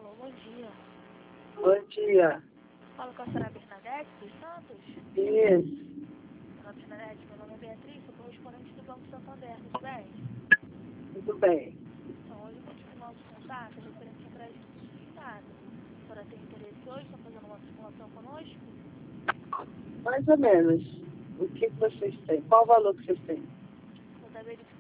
Alô, bom dia. Bom dia. Fala com a senhora Bernadette dos Santos? Isso. Senhora Bernadette, meu nome é Beatriz, sou correspondente do Banco Santander, tudo bem? Tudo bem. Então, hoje o motivo do nosso contato é referente a crédito justificado. A senhora tem interesse hoje? Está fazendo uma simulação conosco? Mais ou menos. O que vocês têm? Qual o valor que vocês têm? Vou estar verificando